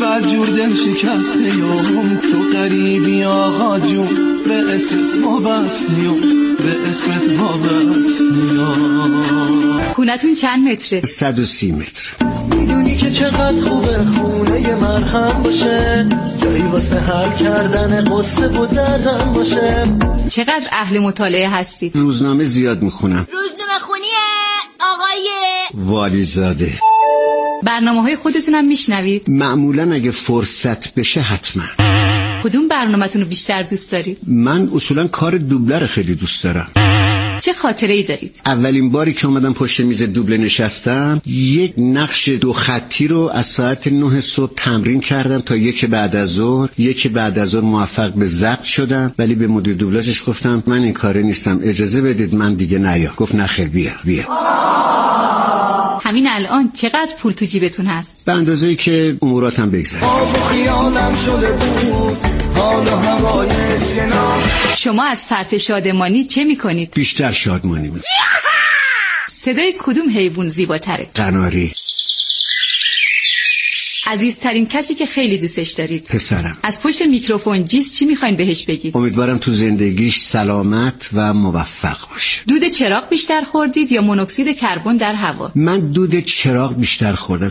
بدجور دل شکسته یم، تو غریبی آقا جون، به اسمت وابسته‌ام، به اسمت وابسته‌ام. خونتون چند متره؟ 130 متر. میدونی که چقدر خوبه خونه مرهم باشه، جایی واسه حل کردن قصه و دردم باشه. چقدر اهل مطالعه هستید؟ روزنامه زیاد میخونم. روزنامه خونیه آقای والیزاده. برنامه‌های خودتون هم میشنوید؟ معمولا اگه فرصت بشه حتما. کدوم برنامه‌تون رو بیشتر دوست دارید؟ من اصولا کار دوبله خیلی دوست دارم. چه خاطره‌ای دارید؟ اولین باری که اومدم پشت میز دوبله نشستم، یک نقش 2 خطی رو از ساعت 9 صبح تمرین کردم تا 1 بعد از ظهر. 1 بعد از ظهر موفق به ضبط شدم، ولی به مدیر دوبلاژش گفتم من این کاره نیستم، اجازه بدید من دیگه نیا. گفت نخیر بیا. همین الان چقدر پول تو جیبتون هست؟ به اندازه‌ای که اموراتم بگذره. آب و خیالم شده بود، حال و هوای سینا. شما از فرط شادمانی چه میکنید؟ بیشتر شادمانی بود. صدای کدوم حیوان زیباتره؟ قناری. عزیزترین کسی که خیلی دوستش دارید؟ پسرم. از پشت میکروفون جیز چی میخواین بهش بگید؟ امیدوارم تو زندگیش سلامت و موفق باشه. دود چراغ بیشتر خوردید یا مونوکسید کربن در هوا؟ من دود چراغ بیشتر خوردم.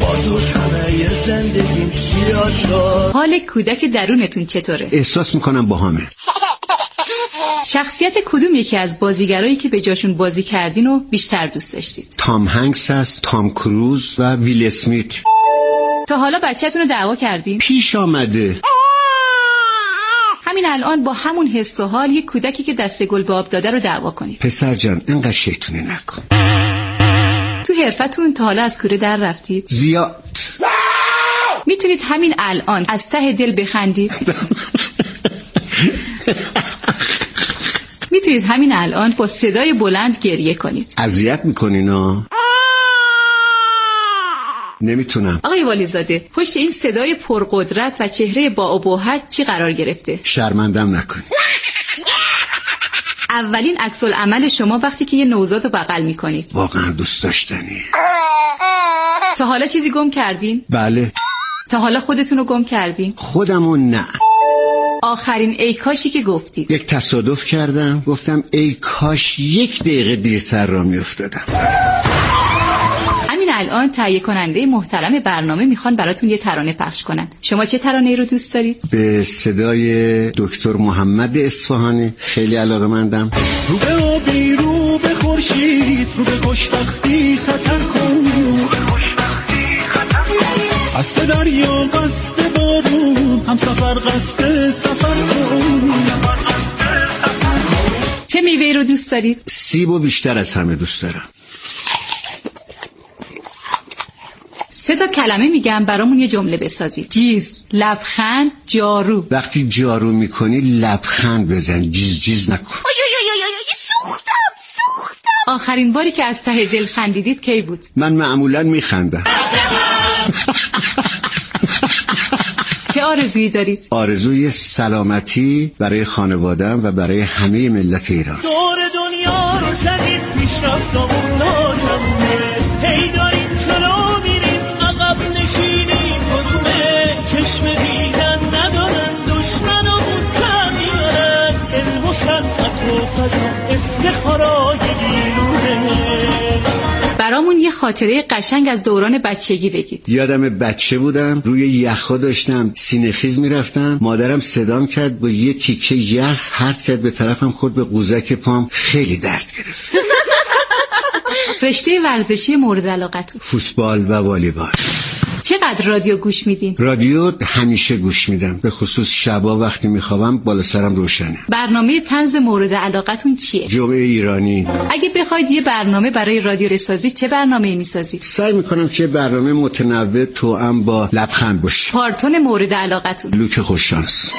حال کودک درونتون چطوره؟ احساس میکنم باهامه. شخصیت کدوم یکی از بازیگرایی که به جاشون بازی کردین و بیشتر دوست داشتید؟ تام هنگس است، تام کروز و ویل اسمیت. تا حالا بچه‌تون رو دعوا کردین؟ پیش آمده. همین الان با همون حس و حال یک کودکی که دست گل به آب داده رو دعوا کنید. پسر جان اینقدر شیطونی نکن. تو حرفتون تا حالا از کوره در رفتید؟ زیاد. میتونید همین الان از ته دل بخندید؟ میتونید همین الان با صدای بلند گریه کنید؟ اذیت میکنین ها. نمیتونم. آقای والیزاده، پشت این صدای پرقدرت و چهره با ابهت چی قرار گرفته؟ شرمندم نکنید. اولین عکس العمل شما وقتی که یه نوزاد رو بغل میکنید. واقعا دوست داشتنی. تا حالا چیزی گم کردین؟ بله. تا حالا خودتون رو گم کردین؟ خودمو نه. آخرین ای کاشی که گفتید؟ یک تصادف کردم، گفتم ای کاش 1 دقیقه دیرتر را میافتادم. همین الان تهیه کننده محترم برنامه میخوان براتون یه ترانه پخش کنن. شما چه ترانه‌ای رو دوست دارید؟ به صدای دکتر محمد اصفهانی خیلی علاقه‌مندم. رو به آبی، رو به خورشید، رو به خوشبختی خطر کن. قصد دریا، قصد بارون، هم سفر قصد سفر کن. چه میوه‌ای رو دوست دارید؟ سیبو بیشتر از همه دوست دارم. 3 تا کلمه میگم برامون یه جمله بسازید. جیز، لبخند، جارو. وقتی جارو میکنی لبخند بزن، جیز نکن. سوختم. آخرین باری که از ته دل خندیدید کی بود؟ من معمولا میخندم. چه آرزویی دارید؟ آرزوی سلامتی برای خانواده‌ام و برای همه ملت ایران. دور دنیا رو زدید، پیشرفتمون ناجمونه، هی داریم چلو میریم، عقب نشینیم کدومه. چشم دیدن ندارن، دشمنمون کمیارن، علم و صنعت و فضا افتخارای بیرونه. برامون یه خاطره قشنگ از دوران بچگی بگید. یادم بچه بودم، روی یخا داشتم سینه‌خیز میرفتم، مادرم صدام کرد با یه تیکه یخ پرت کرد به طرفم، خورد به قوزک پام، خیلی درد گرفت. رشته ورزشی مورد علاقتون؟ فوتبال و والیبال. چقدر رادیو گوش میدین؟ رادیو همیشه گوش میدم، به خصوص شبا وقتی میخوابم بالا سرم روشنه. برنامه طنز مورد علاقتون چیه؟ جمعه ایرانی. اگه بخواید یه برنامه برای رادیو بسازید چه برنامه‌ای میسازید؟ سعی میکنم که برنامه متنوع توأم با لبخند باشه. پارتون مورد علاقتون؟ لوک خوششانس.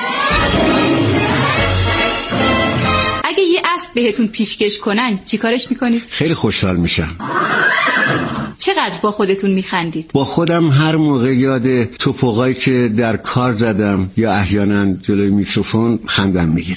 اگه یه اسب بهتون پیشکش کنن چیکارش میکنید؟ خیلی خوشحال میشم. چقدر با خودتون میخندید؟ با خودم هر موقع یاد توپقایی که در کار زدم یا احیانا جلوی میکروفون خندم میگیره.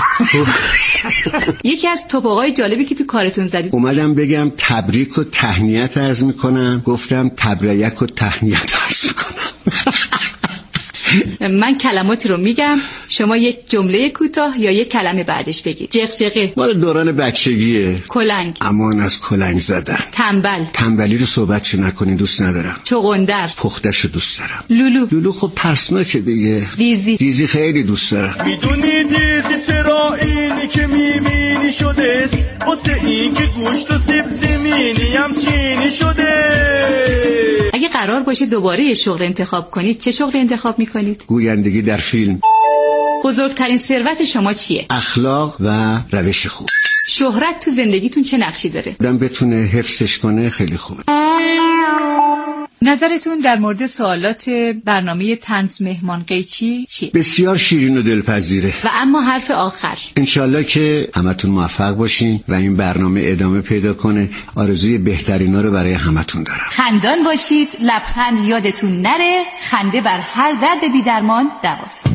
یکی از توپقای جالبی که تو کارتون زدید؟ اومدم بگم تبریک و تهنیت عرض میکنم، گفتم تبریک و تهنیت عرض میکنم. من کلماتی رو میگم، شما یک جمله کوتاه یا یک کلمه بعدش بگید. جغجغه مال دوران بچگیه. کلنگ امان از کلنگ زدن. تنبل تنبلی رو صحبت نکنین، دوست ندارم. چغندر پختشو دوست دارم. لولو خب ترسناکه دیگه. دیزی خیلی دوست دارم. میدونی دیزی چرا اینی که میبینی شده، واسه این که گوشت و سیب زمینی هم چینی شده. اگه قرار باشه دوباره یه شغل انتخاب کنید چه شغل انتخاب میکنید؟ گویندگی در فیلم. بزرگترین ثروت شما چیه؟ اخلاق و روش خوب. شهرت تو زندگیتون چه نقشی داره؟ آدم بتونه حفظش کنه خیلی خوبه. نظرتون در مورد سوالات برنامه طنز مهمان قیچی چیه؟ بسیار شیرین و دلپذیره. و اما حرف آخر، انشالله که همتون موفق باشین و این برنامه ادامه پیدا کنه. آرزوی بهترینا رو برای همتون دارم. خندان باشید، لبخند یادتون نره، خنده بر هر درد بی درمان دواست.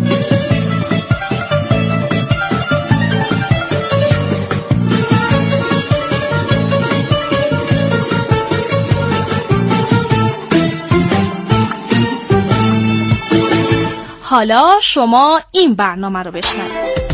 حالا شما این برنامه رو بشنوید.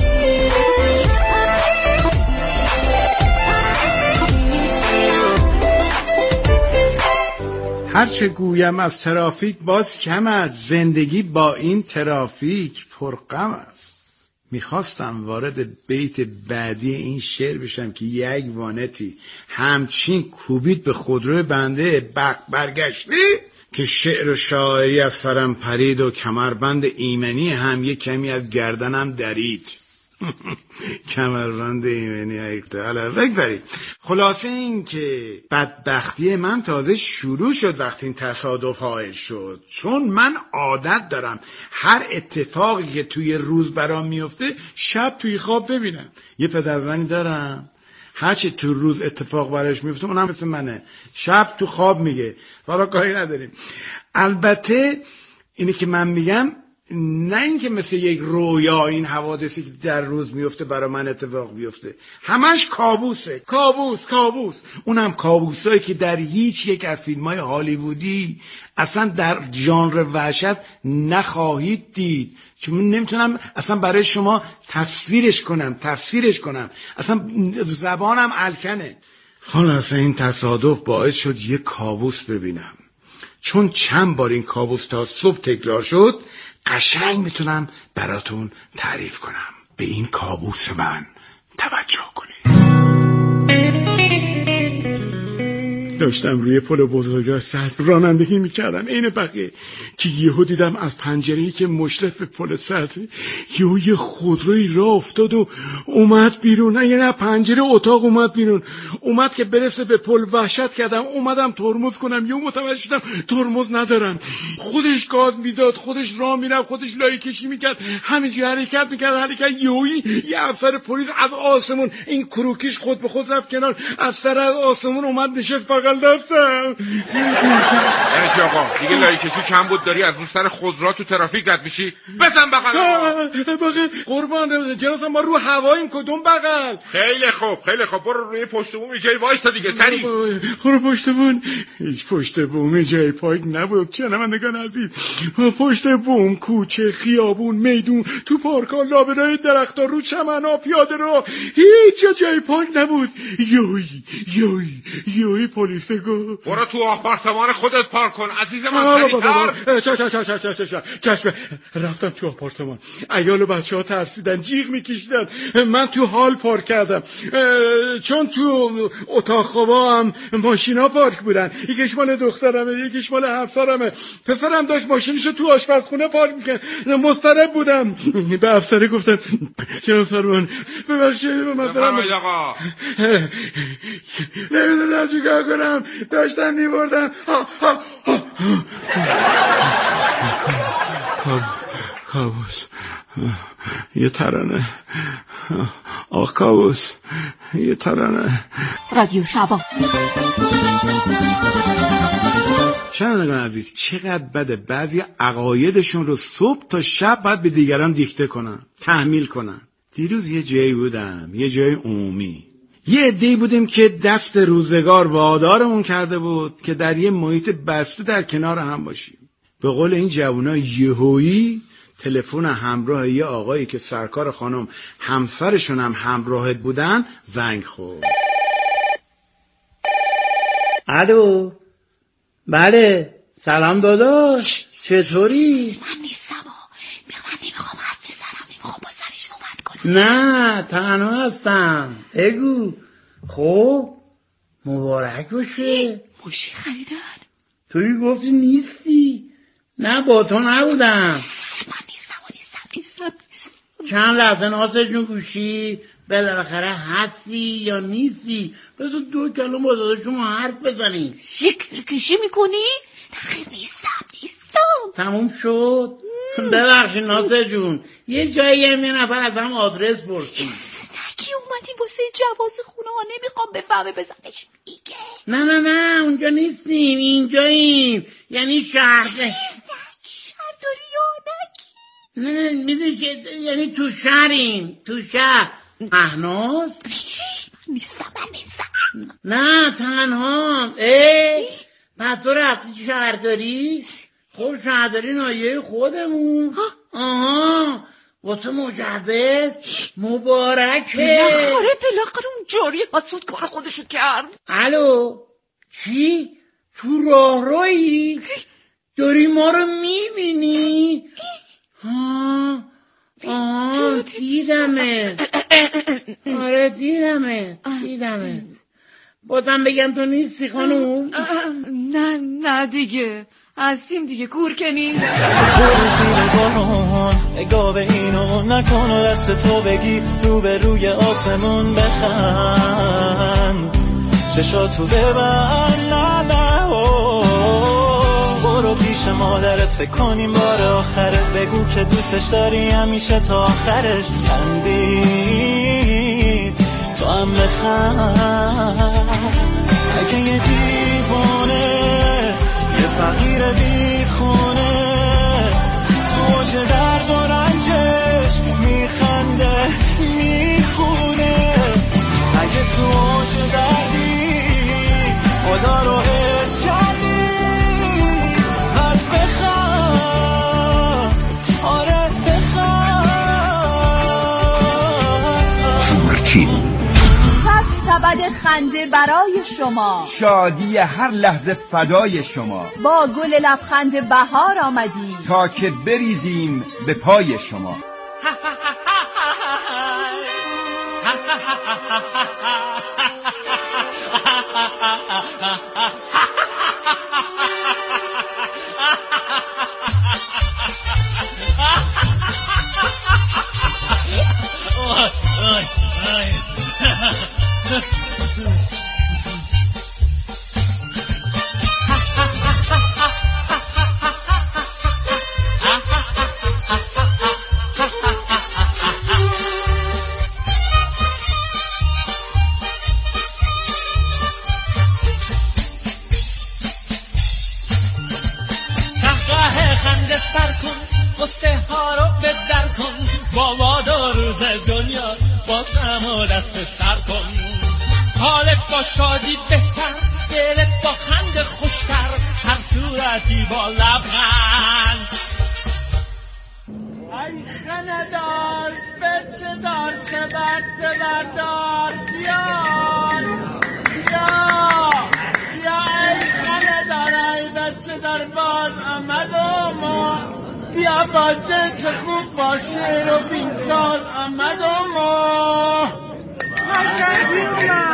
هرچه گویم از ترافیک باز کم است، زندگی با این ترافیک پرغم است. میخواستم وارد بیت بعدی این شعر بشم که یک وانتی همچین کوبید به خودروی بنده برگشتی که شعر و شاعری از سرم پرید و کمربند ایمنی هم یک کمی از گردنم درید. کمربند ایمنی حالا بگذارید. خلاصه این که بدبختی من تازه شروع شد وقتی این تصادف حائل شد، چون من عادت دارم هر اتفاقی که توی روز برام میفته شب توی خواب ببینم. یه پدرزنی دارم هرچی تو روز اتفاق براش میفته اونم مثل منه، شب تو خواب میگه. حالا کاری نداریم. البته اینی که من میگم نه اینکه مثل یک رویا این حوادثی که در روز میفته برای من اتفاق بیفته، همش کابوسه. کابوس. اونم کابوسایی که در هیچ یک از فیلم‌های هالیوودی اصلا در ژانر وحشت نخواهید دید، چون نمیتونم اصلا برای شما تفسیرش کنم. اصلا زبانم الکنه. خلاصه این تصادف باعث شد یه کابوس ببینم. چون چند بار این کابوس تا صبح تکرار شد، قشنگ میتونم براتون تعریف کنم. به این کابوس من توجه کنید. داشتم روی پل بزرگراه سبز رانندگی میکردم عین بقیه که یهو دیدم از پنجره‌ای که مشرف به پل سبزه یه خودروی راه افتاد و اومد بیرون. نه پنجره اتاق اومد بیرون. اومد که برسه به پل وحشت کردم. اومدم ترمز کنم، یهو متوجه شدم ترمز ندارم. خودش گاز میداد، خودش راه میرفت، خودش لایه کشی میکرد، همینجوری حرکت یهو یه افسر پلیس از آسمون این کروکیش خود به خود رفت کنار، افسر از آسمون اومد نشست بغل دستم. یعنی آقا دیگه لایه کشی کم بود، داری از اون سر خودرو تو ترافیک رد میشی؟ بزن بغل قربان جنازم ما رو هواییم. کدوم بغل؟ خیلی خوب برو روی پشت بوم جای وایستا دیگه. سری برو پشت بوم. هیچ پشت بوم جای پایک نبود. شنوندگان عزیز، پشت بوم، کوچه، خیابون، میدون، تو پارک‌ها، لابلای درخت‌ها، رو چمن‌ها، پیاده رو، هیچ جای پایک نبود. یوی پلیس گفت برو تو آپارتمان خودت پارک کن عزیز من. چشم. رفتم تو آپارتمان. عیال و بچه‌ها ترسیدن، جیغ میکشیدن. من تو هال پارک کردم، چون تو اتاق خوابا هم ماشینا پارک بودن. یکیش مال دخترمه، یکیش مال همسرمه. پسرم داشت ماشینشو تو آشپزخونه پارک میکرد. مضطرب بودم. به افسر گفتم چرا سرمان ببخشید من دارم آقا نمیدونم چیکار کنم، داشتم میبردم. کابوس یه ترانه. کابوس یه ترانه. رادیو سبا. شنوندگان عزیز، چقدر بده بعضی عقایدشون رو صبح تا شب باید به دیگران دیکته کنن، تحمیل کنن. دیروز یه جایی بودم، یه جای عمومی، یه عده‌ای بودیم که دست روزگار وادارمون کرده بود که در یه محیط بسته در کنار هم باشیم. به قول این جوونا یهویی تلفن همراه یه آقایی که سرکار خانم همسرشون هم همراهت بودن زنگ خورد. الو، بله، سلام داداش، چطوری؟ من نیستم من نمیخوام حرف بزنم، نمیخوام با سرش صحبت کنم. نه تنها هستم. بگو. خب مبارک باشه. موشی خریدن؟ توی گفتی نیستی. نه با تو نبودم. من نیستم. چند لحظه ناصر جون گوشی، بالاخره هستی یا نیستی؟ بذار 2 کلمه با داداشم حرف بزنیم. کشی میکنی؟ نخیر نیستم. تموم شد؟ ببخشید ناصر جون، یه جایی یه نفر از هم آدرس پرسید. نگی اومدیم واسه جواز خونه ها، نمیخوام بفهمه بزنش میگه. نه اونجا نیستیم، اینجاییم. یعنی شهرداری یا نگی. نه میدونی یعنی تو شهریم، تو شهر. مهناز؟ نیستم. نه تنها. پس تو رفتی شهرداری؟ خب شهرداری نایه خودمون. آها با تو مجوز مبارکه. بالاخره اون جاری حسود کار خودشو کرد. الو، چی؟ تو راهرویی؟ داری ما رو میبینی؟ دیدمت. آره دیدمت. بازم بگم تو نیستی خانوم؟ نه دیگه هستیم دیگه. کورکنی نگاه به اینو نکن و دست تو بگی رو به روی آسمون بخند، چشاتو ببند. نه برو پیش مادرت فکر کنیم بار آخرت، بگو که دوستش داری همیشه تا آخرش. خندید تو هم بخند. اگه یه دیوانه یه فقیر بیخونه تو اوج درد و رنجش میخنده میخونه، اگه تو اوج دردی خدا رو حس کردی پس بخواه. آره بخواه. چورچین سبد خنده برای شما، شادی هر لحظه فدای شما، با گل لبخند بهار آمدی تا که بریزیم به پای شما. خنده سر کن، قصه ها رو بدر کن، بابا دو روز دنیا باز نمو دست سر کن. حالت با شادی بهتر، دلت با خنده خوشتر، هر صورتی با لبخند. ای خندار بچه دار سبت بردار، بیا ای خندار ای بچه دار باز آمد و ما، بیا با جنس خوب با شیر و بینساز آمد و ما. حسنگی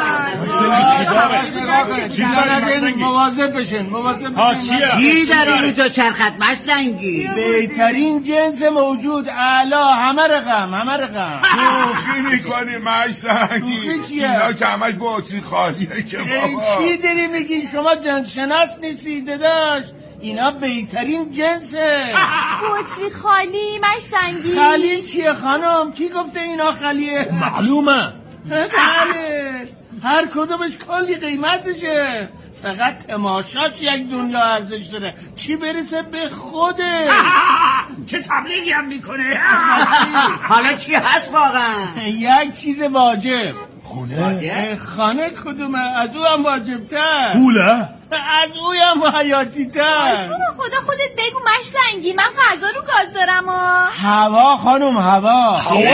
اومد. مواظب بشین. چی داری رو تو چرخت مستنگی؟ بهترین جنس موجود، اعلا، همه رقم. شوخی میکنی مستنگی؟ اینا که همش بطری خالیه که بابا. چی داری میگی؟ شما جنس شناس نیستی داداش. اینا بهترین جنسه. بطری خالی مشتنگی. خالی چیه خانم؟ کی گفته اینا خالیه؟ معلومه. بله هر کدومش کلی قیمتشه، فقط تماشاش یک دنیا ارزش داره، چی برسه به خوده. چه تبلیغی هم میکنه. حالا چی هست واقعا؟ یک چیز واجب. خونه خانه کدومه؟ از او هم واجبتر. پوله؟ از اویم حیاتی تر. تو رو خدا خودت بگو مشتنگی، من غذا رو گاز دارم. هوا خانم، هوا.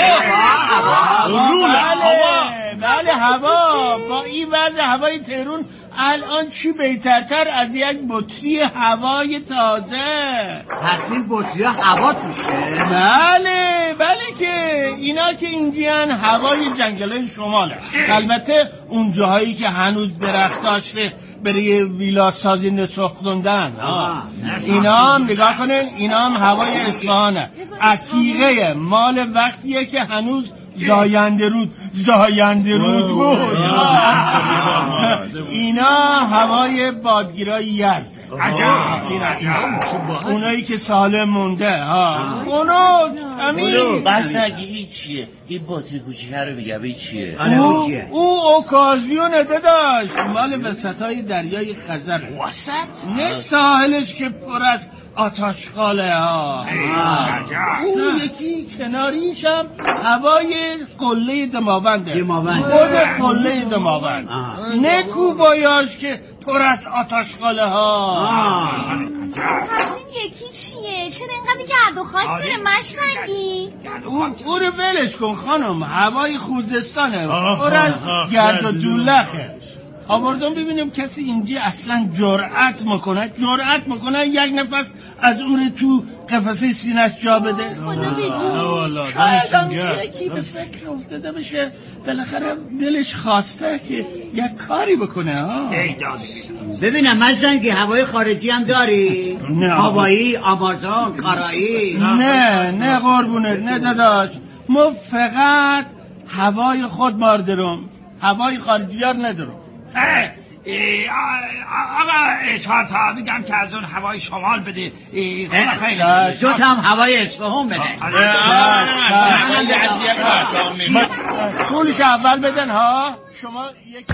بله هوا. با این وضع هوای تهران الان چی بهترتر از یک بطری هوای تازه؟ پس این بطری هوا توشه؟ بله که اینا که اینجیان هوای جنگلای شماله. البته اون جاهایی که هنوز درخت داشته برای ویلا سازی نسخ خوندن اینا هم نگاه کنن، اینا هم هوای اصفهانه. عتیقه مال وقتیه که هنوز زاینده رود بود. اینا هوای بادگیرای یزده. اونایی که سالم مونده اونا همین. بس اگه این چیه؟ این بطری کوچیکه رو بگم این چیه؟ او اوکازیونه داداش، مال وسطای دریای خزره. وسط؟ نه ساحلش که پر از آتشخاله اون یکی کناریشم هوای قله دماونده. خود قله دماوند. نه کوبایاش که پر از آتشخاله پس این یکی چیه؟ چرا اینقدر گرد و خاک داره مشتنگی؟ او رو ولش کن خانم، هوای خوزستانه، پر از گرد و دولخه. آوردم ببینیم کسی اینجا اصلا جرأت میکنه یک نفس از او رو تو قفسه سینه‌اش جا بده. خدا بدون شاید یکی به فکر افتاده بشه، بالاخره دلش خواسته که یک کاری بکنه. ببینم مشتنگی هوای خارجی هم داری؟ نه. هوایی، آمازون، کارایی؟ نه قربونت، نه داداش، ما فقط هوای خود ماردرم، هوای خارجی ها ندارم. آقا 4 تا میگم که از اون هوای شمال بده. خیلی جوت هم هوای اصفهان بده. پولش اول بدن شما یک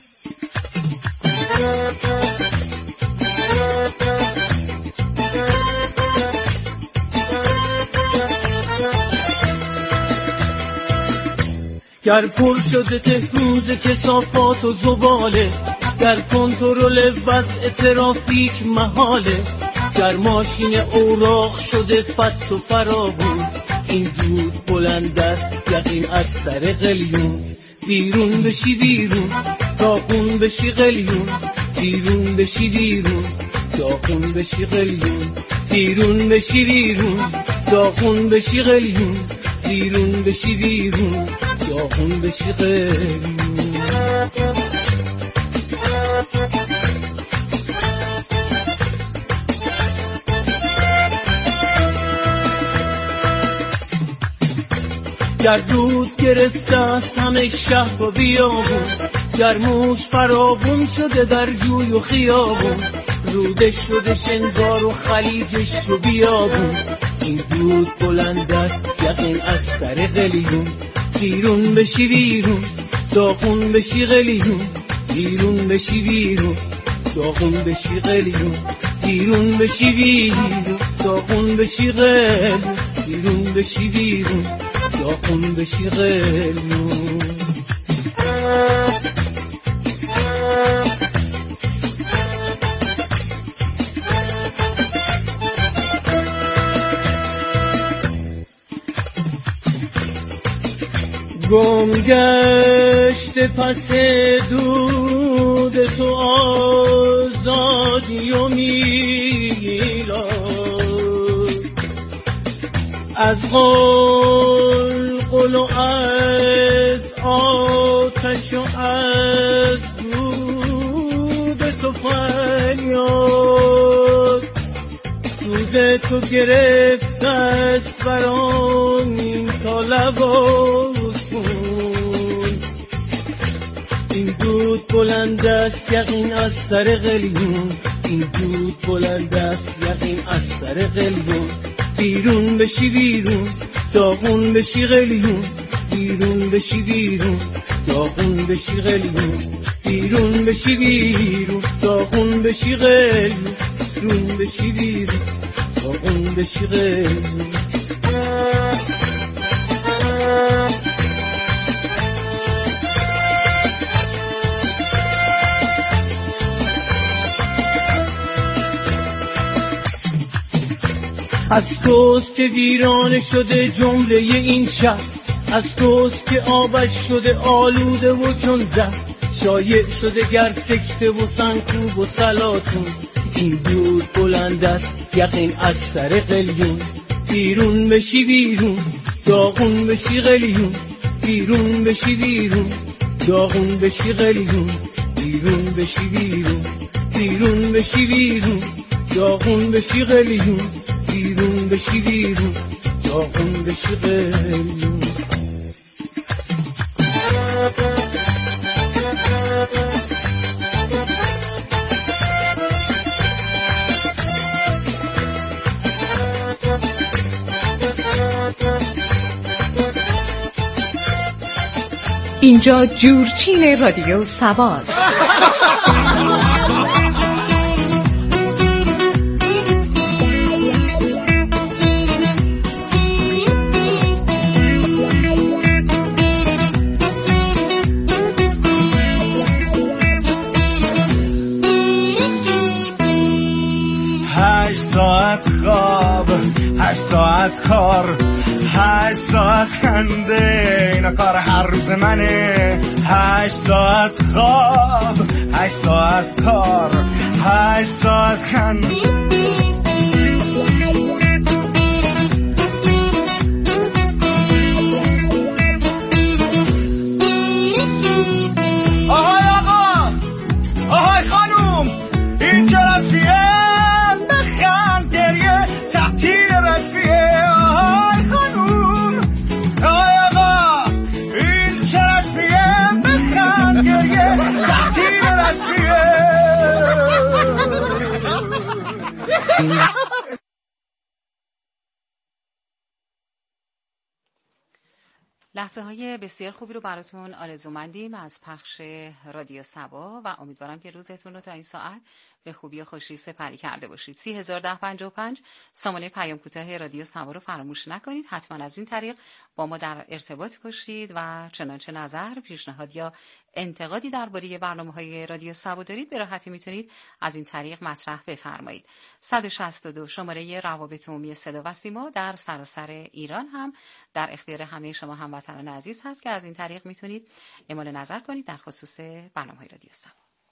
گر پر شده تهروز کثافات و زباله، گر کنترل وضع ترافیک محاله، گر ماشین اوراق شده فت و فرابون، این دود بلند است یقین از سر قلیون. بیرون بشی بیرون، داغون بشی قلیون، بیرون بشی بیرون، داغون بشی قلیون، بیرون بشی بیرون، داغون بشی قلیون، بیرون بشی بیرون، داغون بشی قلیون. گر دود گرفته است همه شهر و بیابون، گر موش فراوون شده در جوی و خیابون، رودش شده شنگار و خلیجش رو بیابون، این دود بلند است یقین از سر قلیون. بیرون بشی بیرون، داغون بشی قلیون، بیرون بشی بیرون، داغون بشی قلیون، بیرون بشی بیرون، داغون بشی قلیون، بیرون بشی بیرون، داغون بشی قلیون. گم گشته پس دود تو آزادی و میلاد، از قلقل و از آتش و از دود تو فریاد، دود تو گرفته است برامین تا لباس. این دود بلند است یقین از سر قلیون، این دود بلند است یقین از سر قلیون. بیرون بشی بیرون، داغون بشی قلیون، بیرون بشی بیرون، داغون بشی قلیون، بیرون بشی بیرون، داغون بشی قلیون، بیرون بشی بیرون، داغون بشی قلیون. از توست که ویرانه شده جمله این شهر، از توست که آبش شده آلوده و چون زهر، شایع شده گر سکته و سنکوب و سلاتون، این دور بلند است یقین از سر قلیون. بیرون بشی بیرون داغون بشی قلیون، بیرون بشی بیرون داغون بشی قلیون، بیرون بشی بیرون، بیرون بشی بیرون داغون بشی قلیون، بیرون بشی بیرون داغون بشی قلیون. اینجا جورچین رادیو سواست. ساعت کار، 8 ساعت خنده، اینا کار هر روز منه. 8 ساعت خواب، 8 ساعت کار، 8 ساعت خنده. آهای آقا، آهای خانوم، این چه رسمیه؟ بخند گریه تعطیل رسمیه. آهای خانوم، آهای آقا، این چه رسمیه؟ بخند گریه تعطیل رسمیه. لحظه های بسیار خوبی رو براتون آرزومندیم از پخش رادیو سبا و امیدوارم که روزتون رو تا این ساعت به خوبی و خوشی سپری کرده باشید. 301055 سامانه پیام کوتاه رادیو سبا رو فراموش نکنید. حتما از این طریق با ما در ارتباط باشید و چنانچه نظر، پیشنهاد یا انتقادی درباره برنامه‌های رادیو سبا دارید به راحتی میتونید از این طریق مطرح بفرمایید. 162 شماره روابط عمومی صدا و سیما در سراسر ایران هم در اختیار همه شما هموطنان عزیز هست که از این طریق میتونید اعمال نظر کنید در خصوص برنامه‌های رادیو سبا.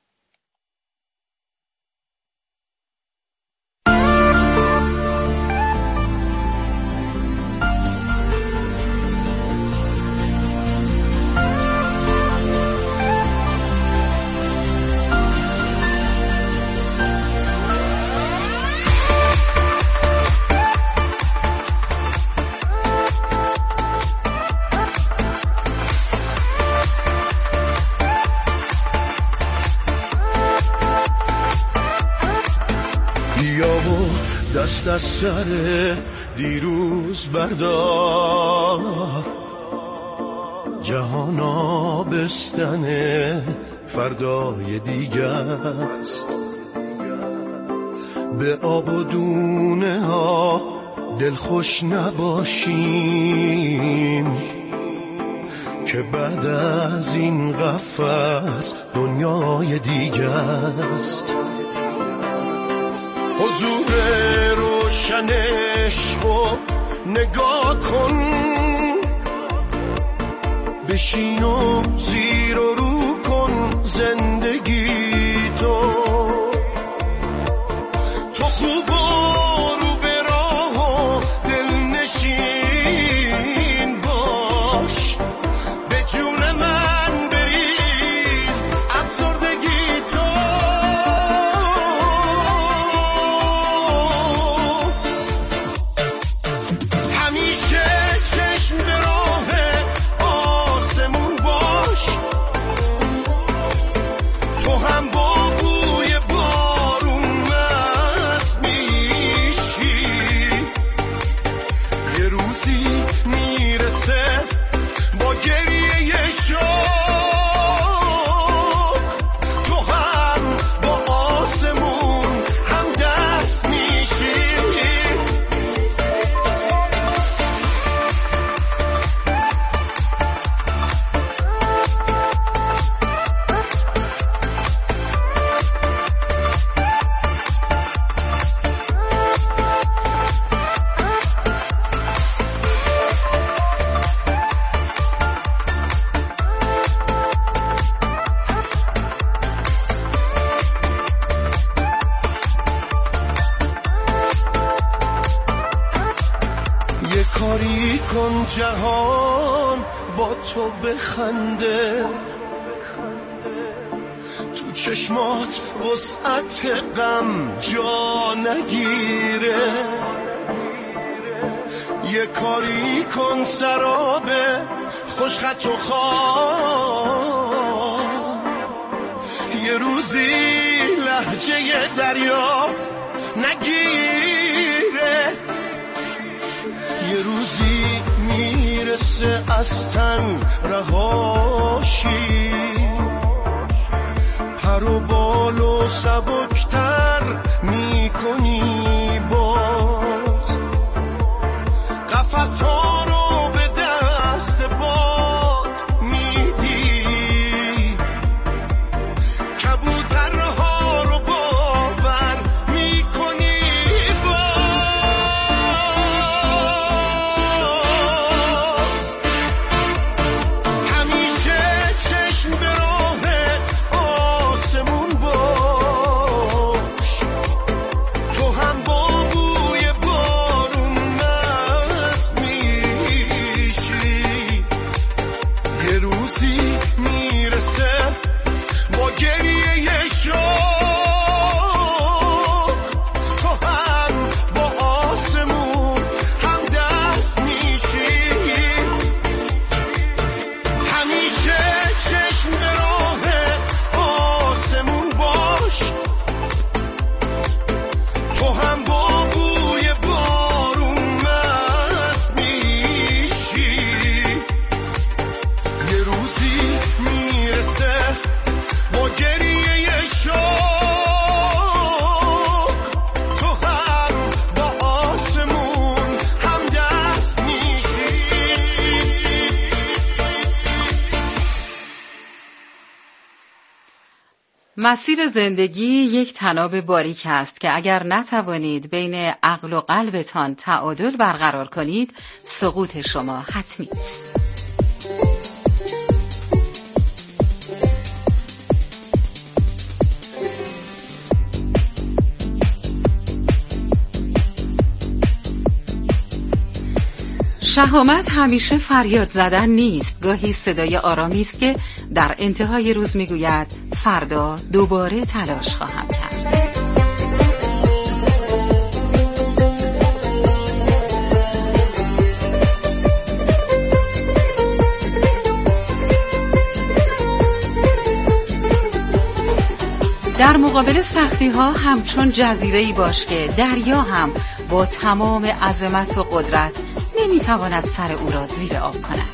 دست از سر دیروز بردار، جهان آبستن فردای دیگه است. به آب و دونه ها دلخوش نباشیم که بعد از این قفس دنیای دیگه است. حضور روشن عشقو نگاه کن، بشین و زیر و رو کن زندگی تو خوب و رو به راه و دلنشین باش، به جون من بریز افسردگی تو. یه کاری کن جهان با تو بخنده، تو چشمات وسعت غم جا نگیره. یه کاری کن سراب خوشخط و خواب، یه روزی لهجه دریا نگیره. یه روزی میرسه از تن رهاشی، پر و بال و سبکتر میکنی باز، قفس ها رو به دست باد میدی، کبوترها رو باور میکنی باز. همیشه چشم به راه آسمون باش، تو هم با بوی بارون مست میشی. یه روزی میرسه با گریه شوق، تو هم با آسمون هم دست میشی. همیشه چشم به راه آسمون باش، تو هم با بوی بارون مست میشی. یه روزی میرسه با گریه شوق، تو هم با آسمون هم دست میشی. مسیر زندگی یک طناب باریک است که اگر نتوانید بین عقل و قلبتان تعادل برقرار کنید، سقوط شما حتمی است. شهامت همیشه فریاد زدن نیست، گاهی صدای آرامی است که در انتهای روز میگوید فردا دوباره تلاش خواهم کرد. در مقابل سختی ها همچون جزیره‌ای باش که دریا هم با تمام عظمت و قدرت نمیتواند سر او را زیر آب کند.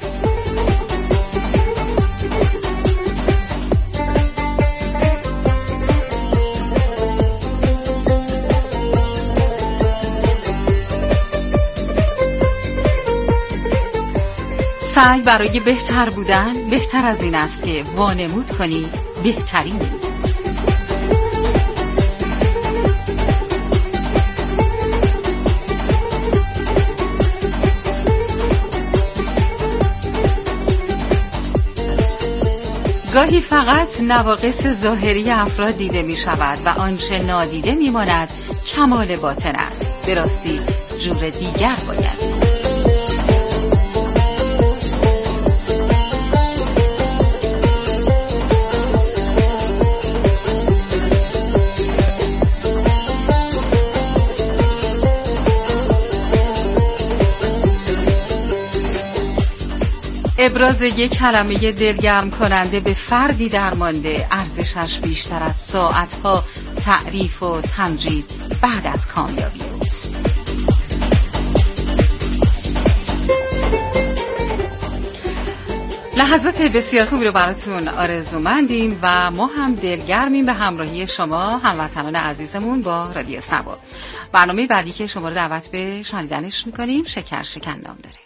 سعی برای بهتر بودن بهتر از این است که وانمود کنی بهترینی. گاهی فقط نواقص ظاهری افراد دیده می شود و آنچه نادیده می ماند کمال باطن است. به راستی جور دیگر باید. ابراز یک کلمه دلگرم کننده به فردی درمانده ارزشش بیشتر از ساعتها تعریف و تمجید بعد از کامیابی اوست. لحظات بسیار خوبی رو براتون آرزومندیم و ما هم دلگرمیم به همراهی شما هموطنان عزیزمون با رادیو سبا. برنامه بعدی که شما رو دعوت به شنیدنش میکنیم شکر شکن نام داره.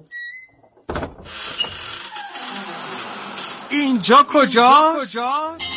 اینجا کجاست؟